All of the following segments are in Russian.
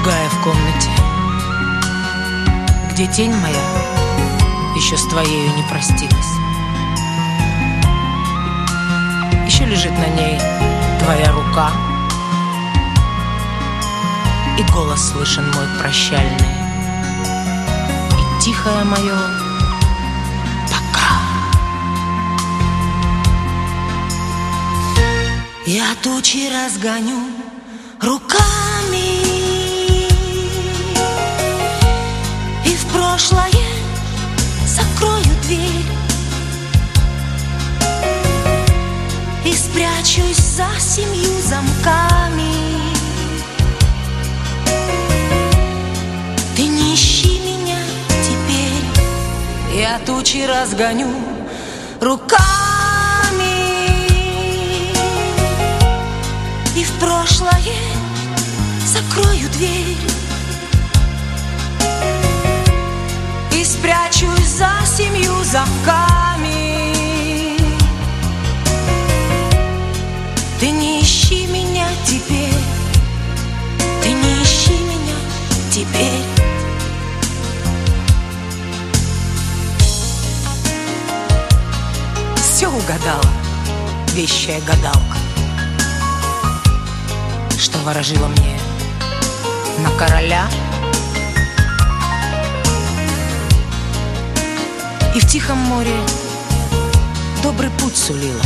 другая в комнате, где тень моя еще с твоею не простилась. Еще лежит на ней твоя рука, и голос слышен мой прощальный, и тихое мое пока. Я тучи разгоню руками, и в прошлое закрою дверь, и спрячусь за 7 замками. Ты не ищи меня теперь. Я тучи разгоню руками, и в прошлое закрою дверь, и спрячусь за 7 замками. Ты не ищи меня теперь, ты не ищи меня теперь. Все угадала вещая гадалка, что ворожила мне на короля, и в тихом море добрый путь сулила.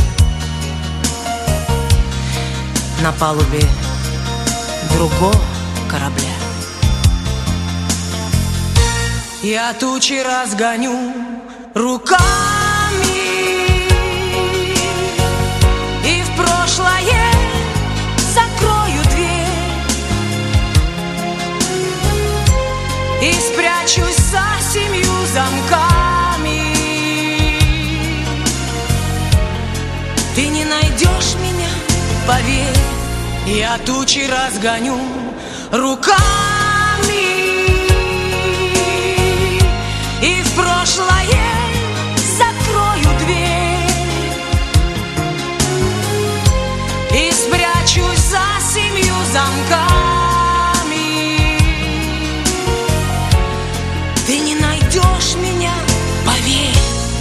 На палубе другого корабля я тучи разгоню руками, и в прошлое закрою дверь, и спрячусь за 7 замками. Ты не найдешь меня, поверь. Я тучи разгоню руками, и в прошлое закрою дверь, и спрячусь за 7 замками. Ты не найдешь меня, поверь.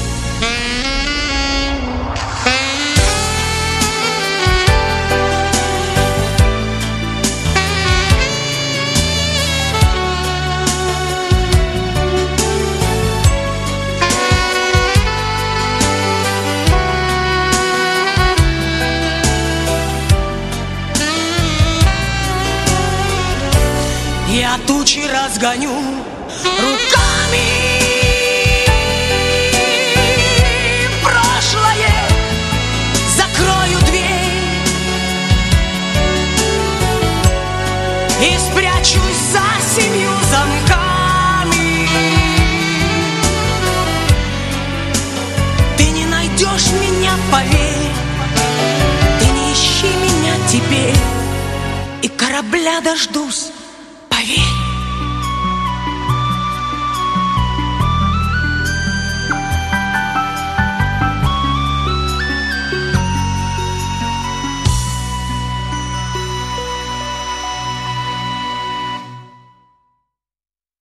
Я тучи разгоню руками, в прошлое закрою дверь, и спрячусь за 7 замками. Ты не найдешь меня, поверь. Ты не ищи меня теперь, и корабля дождусь